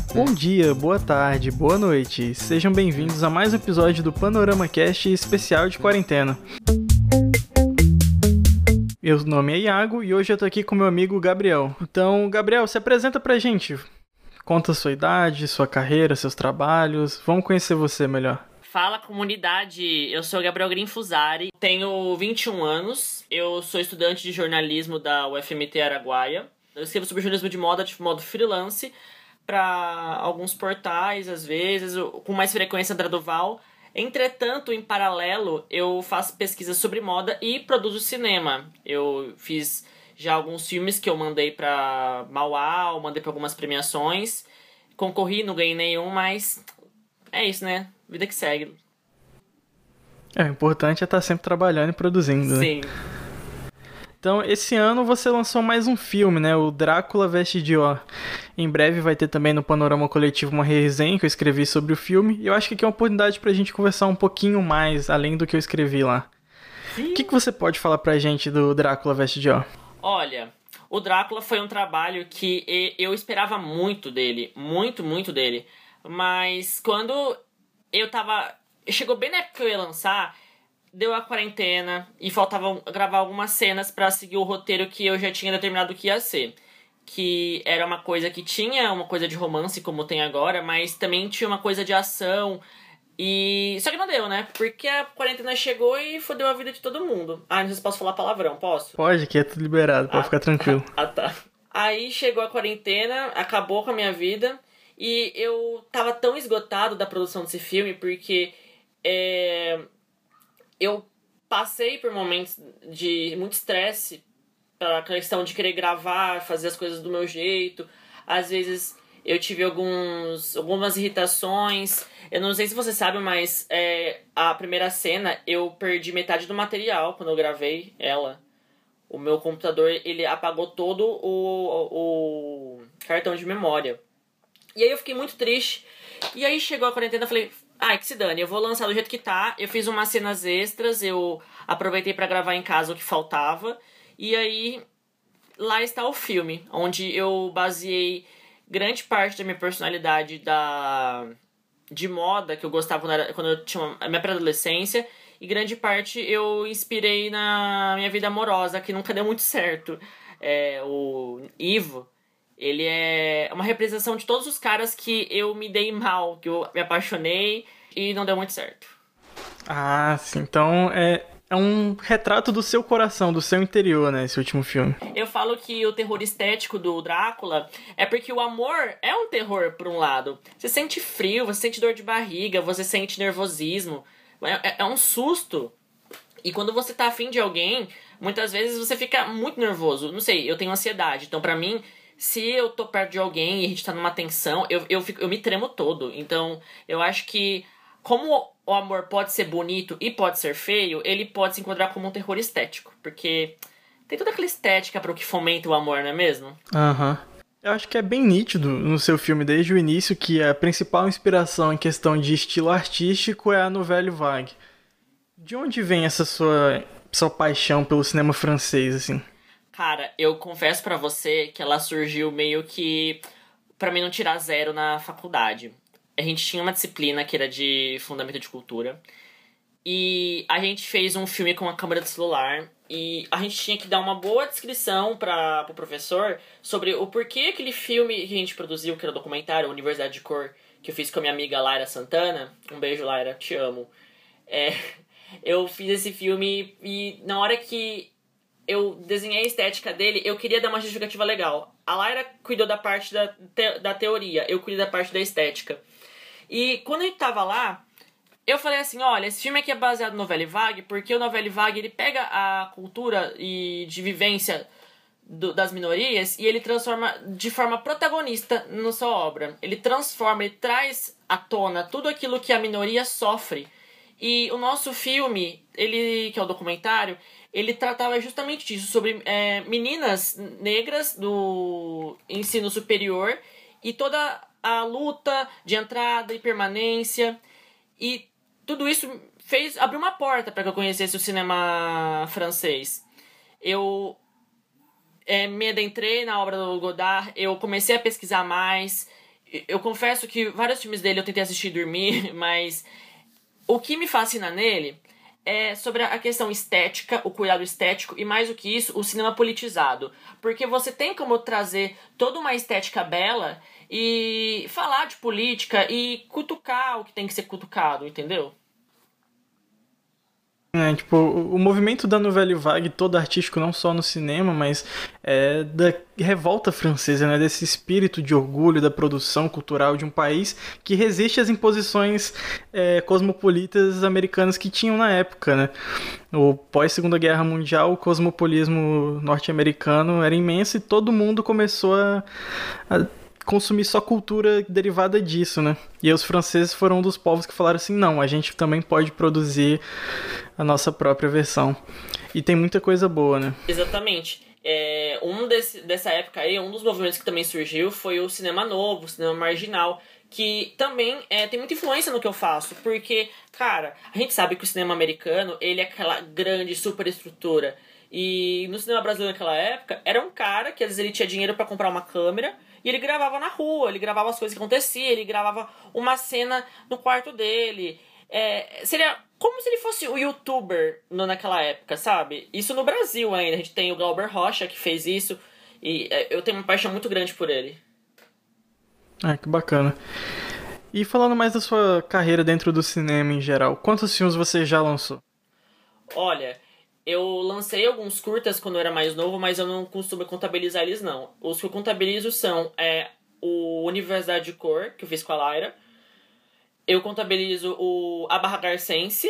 Bom dia, boa tarde, boa noite. Sejam bem-vindos a mais um episódio do Panorama Cast especial de quarentena. Meu nome é Iago e hoje eu tô aqui com meu amigo Gabriel. Então, Gabriel, se apresenta pra gente. Conta sua idade, sua carreira, seus trabalhos. Vamos conhecer você melhor. Fala, comunidade! Eu sou Gabriel Grinfuzari, tenho 21 anos, eu sou estudante de jornalismo da UFMT Araguaia. Eu escrevo sobre jornalismo de moda de modo freelance para alguns portais, às vezes, com mais frequência da Duval. Entretanto, em paralelo, eu faço pesquisas sobre moda e produzo cinema. Eu fiz já alguns filmes que eu mandei para Mauá, mandei para algumas premiações. Concorri, não ganhei nenhum, mas é isso, né? Vida que segue. O importante é estar sempre trabalhando e produzindo, né? Sim. Então, esse ano você lançou mais um filme, né? O Drácula Veste Dior. Em breve vai ter também no Panorama Coletivo uma resenha que eu escrevi sobre o filme. E eu acho que aqui é uma oportunidade pra gente conversar um pouquinho mais, além do que eu escrevi lá. Sim. O que você pode falar pra gente do Drácula Veste Dior? Olha, o Drácula foi um trabalho que eu esperava muito dele. Muito dele. Mas quando eu tava... Chegou bem na época que eu ia lançar... Deu a quarentena e faltava gravar algumas cenas pra seguir o roteiro que eu já tinha determinado que ia ser. Que era uma coisa que tinha uma coisa de romance, como tem agora, mas também tinha uma coisa de ação. E só que não deu, né? Porque a quarentena chegou e fodeu a vida de todo mundo. Ah, não sei se posso falar palavrão, posso? Pode, que é tudo liberado, pode ficar tranquilo. Tá. Aí chegou a quarentena, acabou com a minha vida. E eu tava tão esgotado da produção desse filme, porque... Eu passei por momentos de muito estresse pela questão de querer gravar, fazer as coisas do meu jeito. Às vezes eu tive algumas irritações. Eu não sei se você sabe, mas a primeira cena eu perdi metade do material quando eu gravei ela. O meu computador, ele apagou todo o cartão de memória. E aí eu fiquei muito triste. E aí chegou a quarentena e falei... que se dane, eu vou lançar do jeito que tá. Eu fiz umas cenas extras, eu aproveitei pra gravar em casa o que faltava. E aí, lá está o filme, onde eu baseei grande parte da minha personalidade de moda, que eu gostava quando eu tinha a minha pré-adolescência. E grande parte eu inspirei na minha vida amorosa, que nunca deu muito certo. O Ivo... Ele é uma representação de todos os caras que eu me dei mal, que eu me apaixonei e não deu muito certo. Ah, sim. Então é um retrato do seu coração, do seu interior, né? Esse último filme. Eu falo que o terror estético do Drácula é porque o amor é um terror, por um lado. Você sente frio, você sente dor de barriga, você sente nervosismo. É um susto. E quando você tá afim de alguém, muitas vezes você fica muito nervoso. Não sei, eu tenho ansiedade. Então, pra mim... Se eu tô perto de alguém e a gente tá numa tensão, eu me tremo todo. Então, eu acho que, como o amor pode ser bonito e pode ser feio, ele pode se enquadrar como um terror estético. Porque tem toda aquela estética para o que fomenta o amor, não é mesmo? Aham. Eu acho que é bem nítido no seu filme desde o início que a principal inspiração em questão de estilo artístico é a Nouvelle Vague. De onde vem essa sua paixão pelo cinema francês, assim? Cara, eu confesso pra você que ela surgiu meio que pra mim não tirar zero na faculdade. A gente tinha uma disciplina que era de Fundamento de Cultura. E a gente fez um filme com a câmera de celular. E a gente tinha que dar uma boa descrição pro professor sobre o porquê aquele filme que a gente produziu, que era o documentário Universidade de Cor, que eu fiz com a minha amiga Laira Santana. Um beijo, Laira, te amo. Eu fiz esse filme e na hora que eu desenhei a estética dele, eu queria dar uma justificativa legal. A Laira cuidou da parte da teoria, eu cuidei da parte da estética. E quando a gente tava lá, eu falei assim, olha, esse filme aqui é baseado no Nouvelle Vague, porque o Nouvelle Vague, ele pega a cultura e de vivência das minorias e ele transforma de forma protagonista na sua obra. Ele transforma, ele traz à tona tudo aquilo que a minoria sofre. E o nosso filme, que é o documentário, ele tratava justamente disso, sobre meninas negras do ensino superior e toda a luta de entrada e permanência. E tudo isso abriu uma porta para que eu conhecesse o cinema francês. Eu me adentrei na obra do Godard, eu comecei a pesquisar mais, eu confesso que vários filmes dele eu tentei assistir e dormir, mas o que me fascina nele é sobre a questão estética, o cuidado estético e, mais do que isso, o cinema politizado. Porque você tem como trazer toda uma estética bela e falar de política e cutucar o que tem que ser cutucado, entendeu? É, tipo, o movimento da Nouvelle Vague, todo artístico, não só no cinema, mas da revolta francesa, né? Desse espírito de orgulho da produção cultural de um país que resiste às imposições cosmopolitas americanas que tinham na época, né? O pós-Segunda Guerra Mundial, o cosmopolismo norte-americano era imenso e todo mundo começou a consumir só cultura derivada disso, né? E aí os franceses foram um dos povos que falaram assim, não, a gente também pode produzir a nossa própria versão. E tem muita coisa boa, né? Exatamente. Dessa época aí, um dos movimentos que também surgiu foi o cinema novo, o cinema marginal, que também tem muita influência no que eu faço, porque, cara, a gente sabe que o cinema americano, ele é aquela grande superestrutura, e no cinema brasileiro naquela época, era um cara que às vezes ele tinha dinheiro pra comprar uma câmera, e ele gravava na rua, ele gravava as coisas que aconteciam, ele gravava uma cena no quarto dele. Seria como se ele fosse o youtuber naquela época, sabe? Isso no Brasil ainda. A gente tem o Glauber Rocha que fez isso. E eu tenho uma paixão muito grande por ele. Ah, que bacana. E falando mais da sua carreira dentro do cinema em geral, quantos filmes você já lançou? Olha, eu lancei alguns curtas quando eu era mais novo, mas eu não costumo contabilizar eles, não. Os que eu contabilizo são o Universidade de Cor, que eu fiz com a Lyra. Eu contabilizo A Barra Garcense.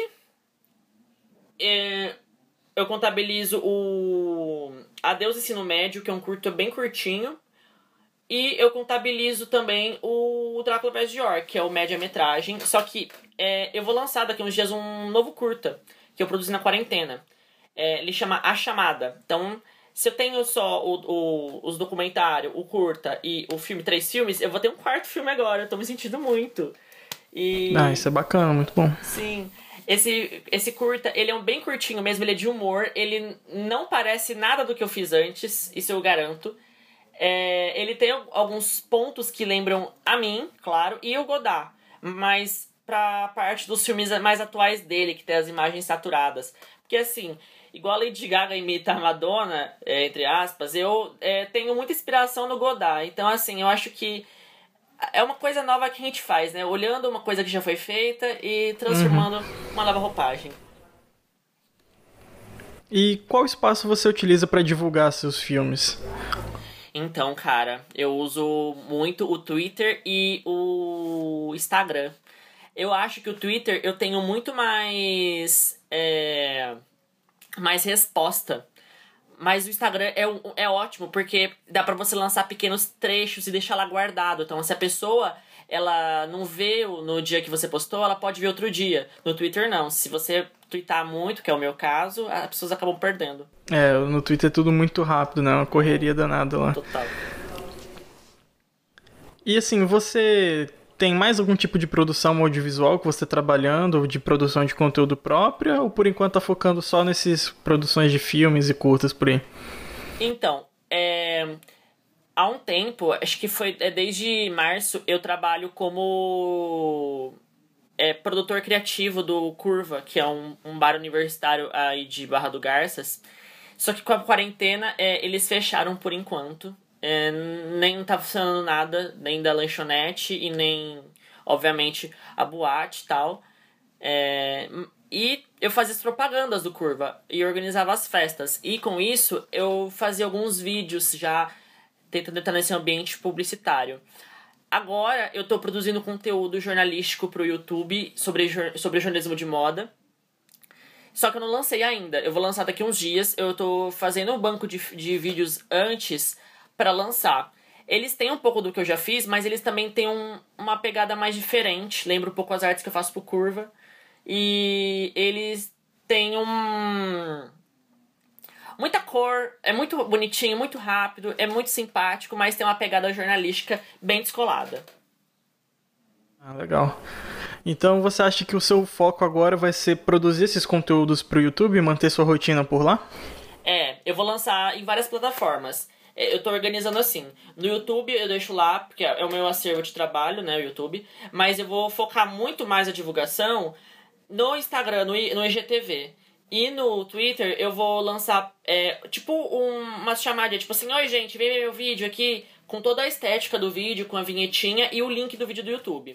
Eu contabilizo o Adeus Ensino Médio, que é um curto bem curtinho. E eu contabilizo também o Drácula vs Dior, que é o média-metragem. Só que eu vou lançar daqui a uns dias um novo curta, que eu produzi na quarentena. Ele chama A Chamada. Então, se eu tenho só os documentários, o curta e o filme, 3 filmes, eu vou ter um quarto filme agora. Eu tô me sentindo muito. Isso é bacana, muito bom. Sim. Esse curta, ele é bem curtinho mesmo, ele é de humor. Ele não parece nada do que eu fiz antes, isso eu garanto. Ele tem alguns pontos que lembram a mim, claro, e o Godard. Mas pra parte dos filmes mais atuais dele, que tem as imagens saturadas. Porque assim, igual a Lady Gaga imita a Madonna, entre aspas, eu tenho muita inspiração no Godard. Então assim, eu acho que é uma coisa nova que a gente faz, né? Olhando uma coisa que já foi feita e transformando uma nova roupagem. E qual espaço você utiliza para divulgar seus filmes? Então, cara, eu uso muito o Twitter e o Instagram. Eu acho que o Twitter eu tenho muito mais resposta. Mas o Instagram é ótimo, porque dá pra você lançar pequenos trechos e deixar lá guardado. Então, se a pessoa ela não vê no dia que você postou, ela pode ver outro dia. No Twitter, não. Se você twittar muito, que é o meu caso, as pessoas acabam perdendo. No Twitter é tudo muito rápido, né? Uma correria danada lá. Total. E assim, você tem mais algum tipo de produção audiovisual que você tá trabalhando, ou de produção de conteúdo própria, ou por enquanto tá focando só nessas produções de filmes e curtas por aí? Então, há um tempo, acho que foi desde março, eu trabalho como produtor criativo do Curva, que é um bar universitário aí de Barra do Garças. Só que com a quarentena, eles fecharam por enquanto. Nem tá funcionando nada, nem da lanchonete e nem, obviamente, a boate e tal. E eu fazia as propagandas do Curva e organizava as festas. E com isso, eu fazia alguns vídeos já tentando entrar nesse ambiente publicitário. Agora, eu tô produzindo conteúdo jornalístico pro YouTube sobre jornalismo de moda. Só que eu não lancei ainda. Eu vou lançar daqui uns dias. Eu tô fazendo um banco de vídeos antes para lançar. Eles têm um pouco do que eu já fiz, mas eles também têm uma pegada mais diferente. Lembra um pouco as artes que eu faço pro Curva. E eles têm muita cor, é muito bonitinho, muito rápido, é muito simpático, mas tem uma pegada jornalística bem descolada. Ah, legal. Então você acha que o seu foco agora vai ser produzir esses conteúdos pro YouTube e manter sua rotina por lá? Eu vou lançar em várias plataformas. Eu tô organizando assim. No YouTube eu deixo lá, porque é o meu acervo de trabalho, né, o YouTube. Mas eu vou focar muito mais a divulgação no Instagram, no IGTV. E no Twitter eu vou lançar, tipo, uma chamada, tipo assim, oi gente, vem ver meu vídeo aqui, com toda a estética do vídeo, com a vinhetinha e o link do vídeo do YouTube.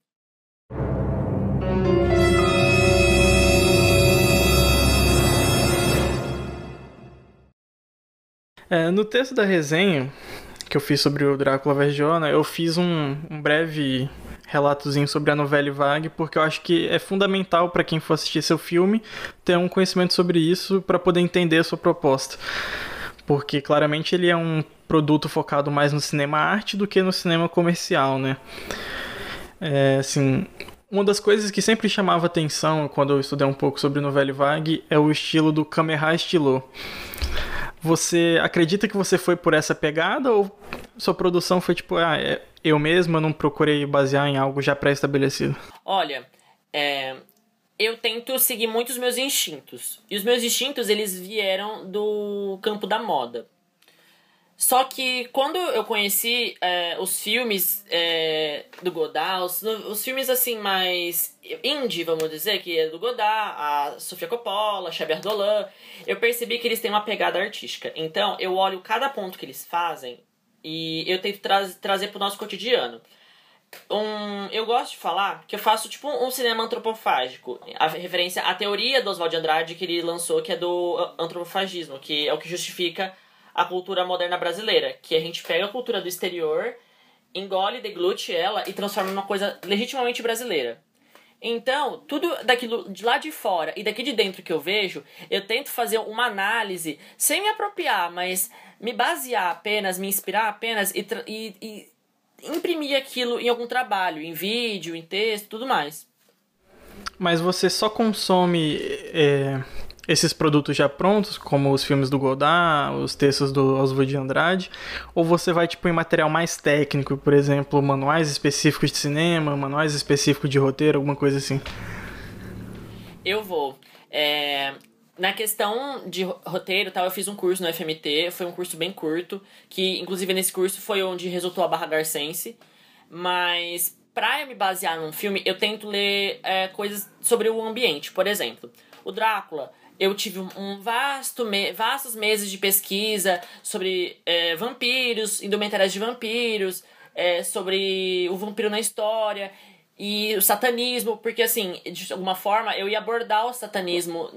No texto da resenha que eu fiz sobre o Drácula vs Dior, eu fiz um breve relatozinho sobre a novela vague, porque eu acho que é fundamental para quem for assistir seu filme ter um conhecimento sobre isso para poder entender a sua proposta. Porque claramente ele é um produto focado mais no cinema arte do que no cinema comercial, né? Assim, uma das coisas que sempre chamava atenção quando eu estudei um pouco sobre novela vague é o estilo do Kameha Estilo. Você acredita que você foi por essa pegada ou sua produção foi tipo, eu mesma não procurei basear em algo já pré-estabelecido? Olha, eu tento seguir muito os meus instintos. E os meus instintos, eles vieram do campo da moda. Só que quando eu conheci os filmes do Godard, os filmes assim mais indie, vamos dizer, que é do Godard, a Sofia Coppola, Xavier Dolan, eu percebi que eles têm uma pegada artística. Então eu olho cada ponto que eles fazem e eu tento trazer pro nosso cotidiano. Eu gosto de falar que eu faço tipo um cinema antropofágico. A referência à teoria do Oswald de Andrade que ele lançou, que é do antropofagismo, que é o que justifica a cultura moderna brasileira, que a gente pega a cultura do exterior, engole, deglute ela e transforma em uma coisa legitimamente brasileira. Então, tudo daquilo de lá de fora e daqui de dentro que eu vejo, eu tento fazer uma análise sem me apropriar, mas me basear apenas, me inspirar apenas e imprimir aquilo em algum trabalho, em vídeo, em texto, tudo mais. Mas você só consome esses produtos já prontos, como os filmes do Godard, os textos do Oswald de Andrade, ou você vai tipo em material mais técnico, por exemplo, manuais específicos de cinema, manuais específicos de roteiro, alguma coisa assim? Eu vou. Na questão de roteiro, tal, eu fiz um curso no FMT, foi um curso bem curto, que inclusive nesse curso foi onde resultou a Barra Garcense, mas pra eu me basear num filme, eu tento ler coisas sobre o ambiente. Por exemplo, o Drácula, eu tive vastos meses de pesquisa sobre vampiros, indumentárias de vampiros, sobre o vampiro na história e o satanismo, porque assim, de alguma forma eu ia abordar o satanismo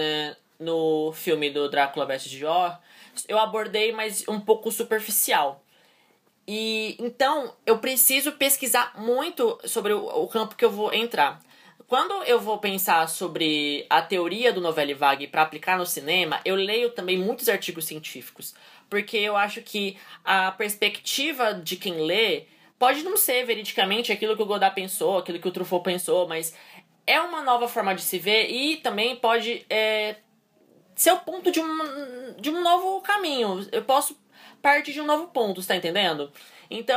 no filme do Drácula vs Dior. Eu abordei, mas um pouco superficial. E então eu preciso pesquisar muito sobre o campo que eu vou entrar. Quando eu vou pensar sobre a teoria do novela vague para aplicar no cinema, eu leio também muitos artigos científicos, porque eu acho que a perspectiva de quem lê pode não ser veridicamente aquilo que o Godard pensou, aquilo que o Truffaut pensou, mas é uma nova forma de se ver e também pode ser o ponto de um novo caminho. Eu posso partir de um novo ponto, você tá entendendo? Então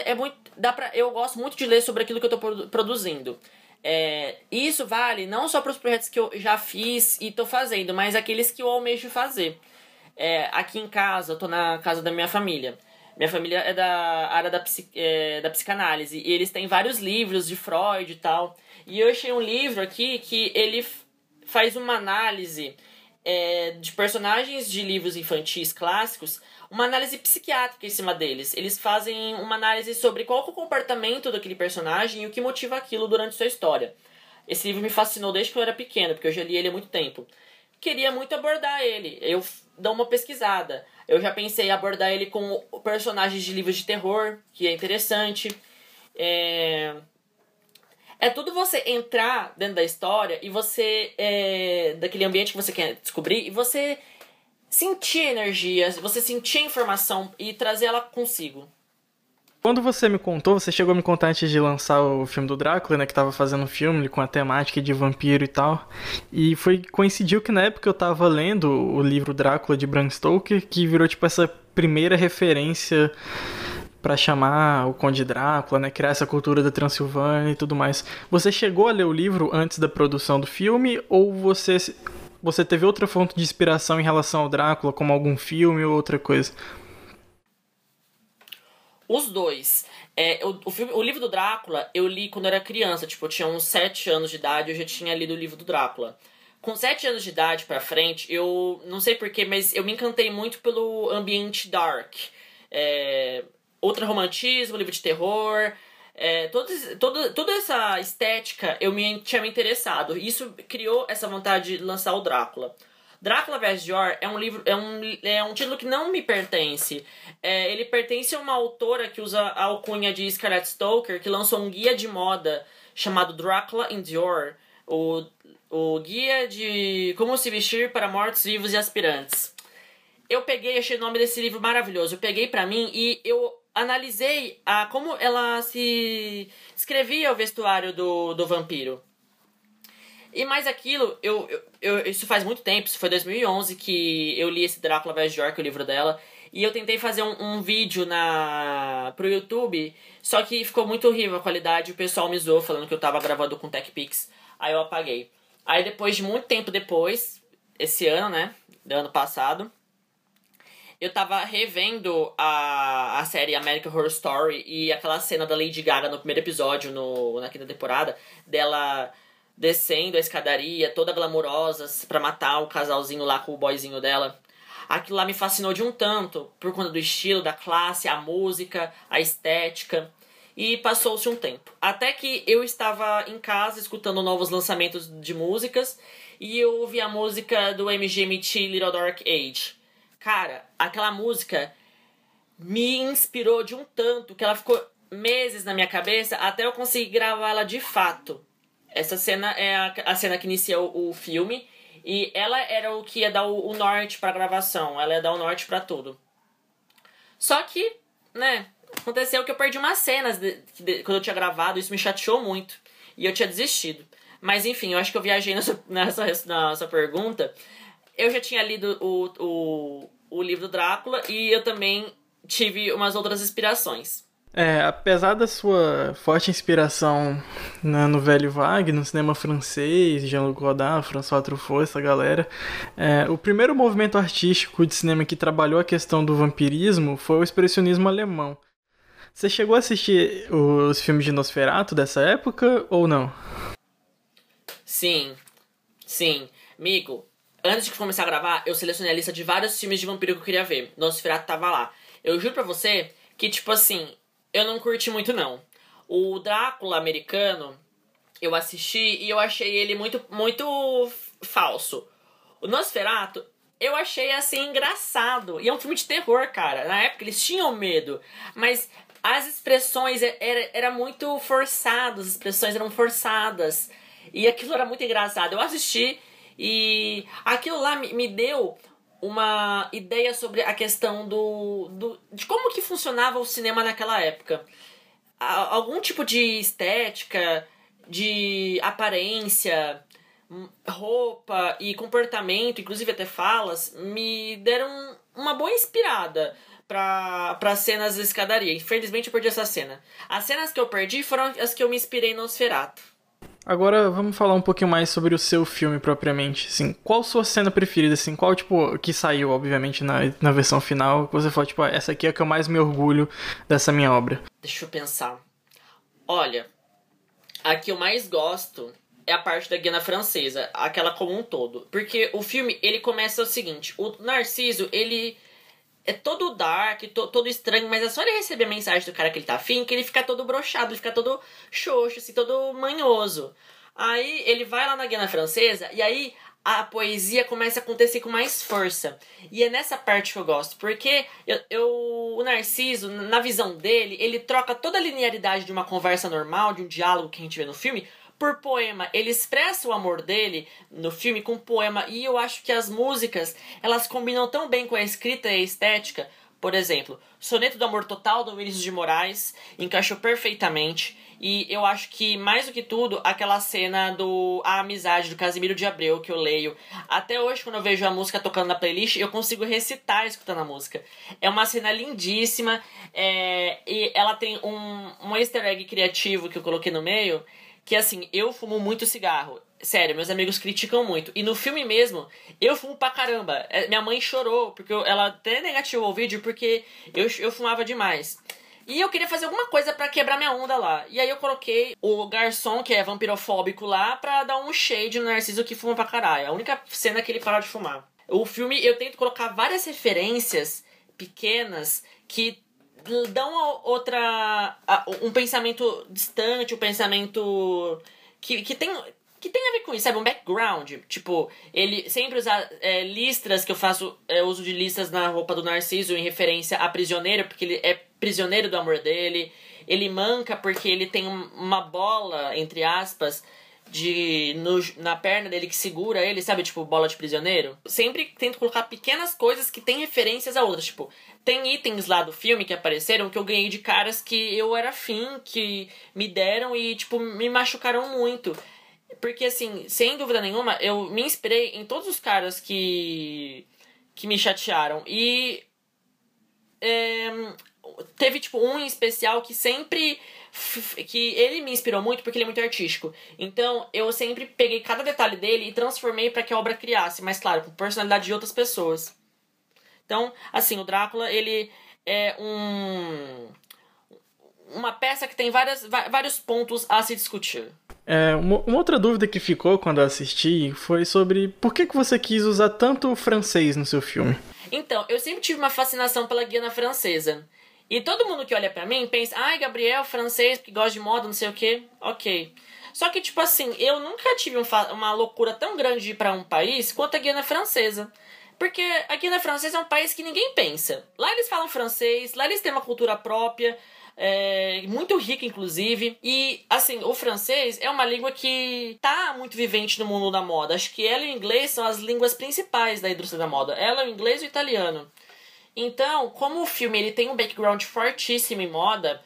eu gosto muito de ler sobre aquilo que eu tô produzindo. Isso vale não só para os projetos que eu já fiz e tô fazendo, mas aqueles que eu almejo fazer. Aqui em casa, eu tô na casa da minha família. Minha família é da área da psicanálise e eles têm vários livros de Freud e tal. E eu achei um livro aqui que ele faz uma análise de personagens de livros infantis clássicos, uma análise psiquiátrica em cima deles. Eles fazem uma análise sobre qual é o comportamento daquele personagem e o que motiva aquilo durante sua história. Esse livro me fascinou desde que eu era pequeno, porque eu já li ele há muito tempo. Queria muito abordar ele. Eu dou uma pesquisada. Eu já pensei em abordar ele com personagens de livros de terror, que é interessante. É tudo você entrar dentro da história e você... daquele ambiente que você quer descobrir, e você sentir energia, você sentir a informação e trazer ela consigo. Quando você me contou, você chegou a me contar antes de lançar o filme do Drácula, né, que tava fazendo um filme com a temática de vampiro e tal, e coincidiu que na época eu tava lendo o livro Drácula de Bram Stoker, que virou tipo essa primeira referência pra chamar o Conde Drácula, né, criar essa cultura da Transilvânia e tudo mais. Você chegou a ler o livro antes da produção do filme, ou você teve outra fonte de inspiração em relação ao Drácula, como algum filme ou outra coisa? Os dois. O livro do Drácula eu li quando eu era criança. Tipo, eu tinha uns 7 anos de idade, eu já tinha lido o livro do Drácula. Com 7 anos de idade pra frente, eu não sei porquê, mas eu me encantei muito pelo ambiente dark. Ultra-romantismo, livro de terror. Toda essa estética tinha me interessado. Isso criou essa vontade de lançar o Drácula. Drácula vs Dior é um livro, é um título que não me pertence. Ele pertence a uma autora que usa a alcunha de Scarlett Stoker, que lançou um guia de moda chamado Drácula in Dior, o guia de como se vestir para mortos, vivos e aspirantes. Eu peguei, achei o nome desse livro maravilhoso. Eu peguei pra mim e eu analisei como ela se descrevia o vestuário do vampiro. E mais aquilo, isso faz muito tempo, isso foi 2011 que eu li esse Drácula vs Dior, que é o livro dela, e eu tentei fazer um vídeo pro YouTube, só que ficou muito horrível a qualidade, o pessoal me zoou falando que eu tava gravando com TechPix, aí eu apaguei. Aí depois de muito tempo depois, esse ano, né, do ano passado, eu tava revendo a série American Horror Story e aquela cena da Lady Gaga no primeiro episódio, na quinta temporada, dela descendo a escadaria, toda glamurosa, pra matar o casalzinho lá com o boyzinho dela. Aquilo lá me fascinou de um tanto, por conta do estilo, da classe, a música, a estética. E passou-se um tempo. Até que eu estava em casa escutando novos lançamentos de músicas e eu ouvi a música do MGMT Little Dark Age. Cara, aquela música me inspirou de um tanto que ela ficou meses na minha cabeça até eu conseguir gravar ela de fato. Essa cena é a cena que inicia o filme. E ela era o que ia dar o norte pra gravação. Ela ia dar o norte pra tudo. Só que, né, aconteceu que eu perdi umas cenas quando eu tinha gravado. Isso me chateou muito. E eu tinha desistido. Mas enfim, eu acho que eu viajei nessa pergunta. Eu já tinha lido o livro do Drácula. E eu também tive umas outras inspirações. Apesar da sua forte inspiração no velho Wagner, no cinema francês, Jean-Luc Godard, François Truffaut, essa galera, o primeiro movimento artístico de cinema que trabalhou a questão do vampirismo foi o expressionismo alemão. Você chegou a assistir os filmes de Nosferatu dessa época ou não? Sim. Amigo, antes de começar a gravar, eu selecionei a lista de vários filmes de vampiro que eu queria ver. Nosferatu tava lá. Eu juro pra você que, tipo assim, eu não curti muito, não. O Drácula americano, eu assisti e eu achei ele muito, muito falso. O Nosferatu, eu achei, assim, engraçado. E é um filme de terror, cara. Na época eles tinham medo. Mas as expressões era muito forçado. As expressões eram forçadas. E aquilo era muito engraçado. Eu assisti e aquilo lá me deu uma ideia sobre a questão de como que funcionava o cinema naquela época. Algum tipo de estética, de aparência, roupa e comportamento, inclusive até falas, me deram uma boa inspirada para cenas da escadaria. Infelizmente eu perdi essa cena. As cenas que eu perdi foram as que eu me inspirei no Nosferatu. Agora vamos falar um pouquinho mais sobre o seu filme propriamente, assim, qual sua cena preferida, assim, qual, tipo, que saiu, obviamente, na versão final, que você falou, tipo, essa aqui é a que eu mais me orgulho dessa minha obra. Deixa eu pensar. Olha, a que eu mais gosto é a parte da Guiana Francesa, aquela como um todo, porque o filme, ele começa o seguinte, o Narciso, ele é todo dark, todo estranho, mas é só ele receber a mensagem do cara que ele tá afim, que ele fica todo broxado, ele fica todo xoxo, assim, todo manhoso. Aí ele vai lá na Guiana Francesa, e aí a poesia começa a acontecer com mais força. E é nessa parte que eu gosto, porque o Narciso, na visão dele, ele troca toda a linearidade de uma conversa normal, de um diálogo que a gente vê no filme, por poema. Ele expressa o amor dele no filme com poema, e eu acho que as músicas, elas combinam tão bem com a escrita e a estética. Por exemplo, Soneto do Amor Total, do Vinícius de Moraes, encaixou perfeitamente. E eu acho que, mais do que tudo, aquela cena A Amizade, do Casimiro de Abreu, que eu leio. Até hoje, quando eu vejo a música tocando na playlist, eu consigo recitar escutando a música. É uma cena lindíssima, e ela tem um easter egg criativo que eu coloquei no meio, que assim, eu fumo muito cigarro. Sério, meus amigos criticam muito. E no filme mesmo, eu fumo pra caramba. Minha mãe chorou, porque ela até negativou o vídeo, porque eu fumava demais. E eu queria fazer alguma coisa pra quebrar minha onda lá. E aí eu coloquei o garçom, que é vampirofóbico lá, pra dar um shade no Narciso que fuma pra caralho. A única cena que ele para de fumar. O filme, eu tento colocar várias referências pequenas que dão um pensamento distante, um pensamento que tem a ver com isso, sabe? Um background. Tipo, ele sempre usa listras, que eu faço uso de listras na roupa do Narciso em referência a prisioneiro, porque ele é prisioneiro do amor dele. Ele manca porque ele tem uma bola, entre aspas, na perna dele que segura ele, sabe? Tipo, bola de prisioneiro. Sempre tento colocar pequenas coisas que tem referências a outras. Tipo, tem itens lá do filme que apareceram que eu ganhei de caras que eu era afim, que me deram e, tipo, me machucaram muito. Porque, assim, sem dúvida nenhuma, eu me inspirei em todos os caras que me chatearam. E teve, tipo, um em especial que sempre... que ele me inspirou muito porque ele é muito artístico. Então, eu sempre peguei cada detalhe dele e transformei para que a obra criasse. Mas, claro, com personalidade de outras pessoas. Então, assim, o Drácula, ele é uma peça que tem vários pontos a se discutir. Uma outra dúvida que ficou quando eu assisti foi sobre por que você quis usar tanto o francês no seu filme. Então, eu sempre tive uma fascinação pela Guiana Francesa. E todo mundo que olha pra mim pensa, ai, Gabriel, francês, que gosta de moda, não sei o quê. Ok. Só que, tipo assim, eu nunca tive uma loucura tão grande de ir pra um país quanto a Guiana Francesa. Porque a Guiana Francesa é um país que ninguém pensa. Lá eles falam francês, lá eles têm uma cultura própria, muito rica, inclusive. E, assim, o francês é uma língua que tá muito vivente no mundo da moda. Acho que ela e o inglês são as línguas principais da indústria da moda. Ela, o inglês e o italiano. Então, como o filme ele tem um background fortíssimo em moda,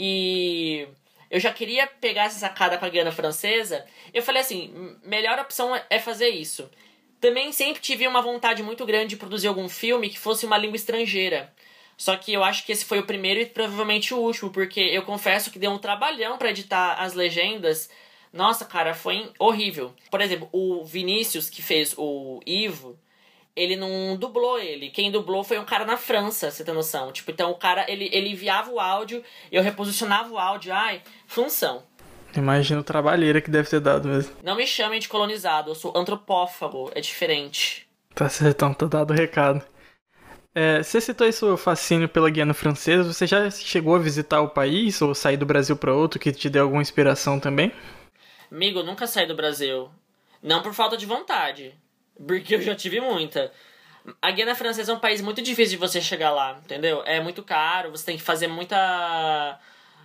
e eu já queria pegar essa sacada com a Guiana Francesa, eu falei assim, melhor opção é fazer isso. Também sempre tive uma vontade muito grande de produzir algum filme que fosse uma língua estrangeira. Só que eu acho que esse foi o primeiro e provavelmente o último, porque eu confesso que deu um trabalhão pra editar as legendas. Nossa, cara, foi horrível. Por exemplo, o Vinícius, que fez o Ivo, ele não dublou ele. Quem dublou foi um cara na França, você tem noção. Tipo, então o cara, ele enviava o áudio, eu reposicionava o áudio, função. Imagina o trabalheira que deve ter dado mesmo. Não me chamem de colonizado, eu sou antropófago, é diferente. Tá certo, então tá dado o recado. Você citou aí seu fascínio pela Guiana Francesa, você já chegou a visitar o país ou sair do Brasil pra outro que te deu alguma inspiração também? Amigo, eu nunca saí do Brasil. Não por falta de vontade, porque eu já tive muita. A Guiana Francesa é um país muito difícil de você chegar lá, entendeu? É muito caro, você tem que fazer muita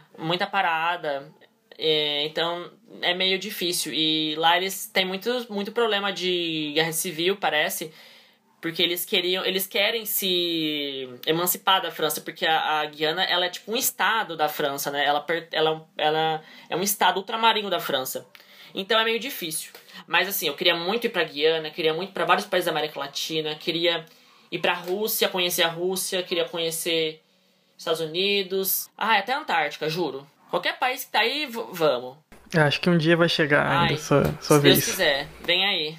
parada. Então é meio difícil. E lá eles têm muito problema de guerra civil, parece. Porque eles querem se emancipar da França. Porque a Guiana, ela é tipo um estado da França, né? Ela é um estado ultramarino da França. Então é meio difícil. Mas assim, eu queria muito ir pra Guiana, queria muito ir pra vários países da América Latina, queria ir pra Rússia, conhecer a Rússia, queria conhecer Estados Unidos. Até a Antártica, juro. Qualquer país que tá aí, vamos. Acho que um dia vai chegar ainda sua se vez. Deus quiser, vem aí.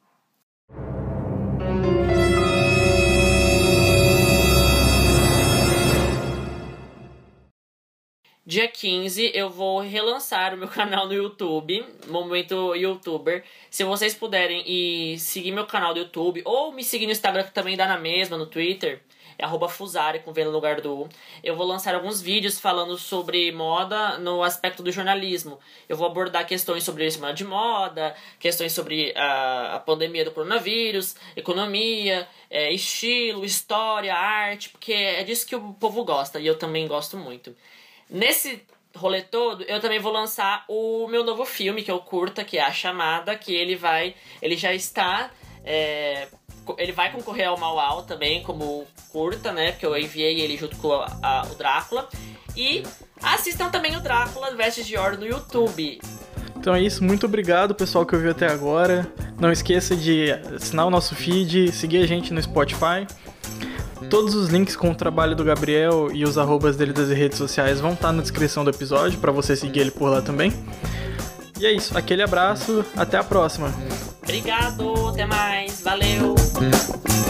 Dia 15 eu vou relançar o meu canal no YouTube, Momento Youtuber. Se vocês puderem ir seguir meu canal do YouTube ou me seguir no Instagram, que também dá na mesma, no Twitter, é @Fusari, com V no lugar do U. Eu vou lançar alguns vídeos falando sobre moda no aspecto do jornalismo. Eu vou abordar questões sobre semana de moda, questões sobre a pandemia do coronavírus, economia, estilo, história, arte, porque é disso que o povo gosta e eu também gosto muito. Nesse rolê todo, eu também vou lançar o meu novo filme, que é o curta, que é A Chamada, que ele já está... ele vai concorrer ao Mauau também, como curta, né? Porque eu enviei ele junto com o Drácula. E assistam também o Drácula Vestes de Ouro no YouTube. Então é isso, muito obrigado pessoal que ouviu até agora. Não esqueça de assinar o nosso feed, seguir a gente no Spotify. Todos os links com o trabalho do Gabriel e os arrobas dele das redes sociais vão estar na descrição do episódio, para você seguir ele por lá também. E é isso, aquele abraço, até a próxima. Obrigado, até mais, valeu!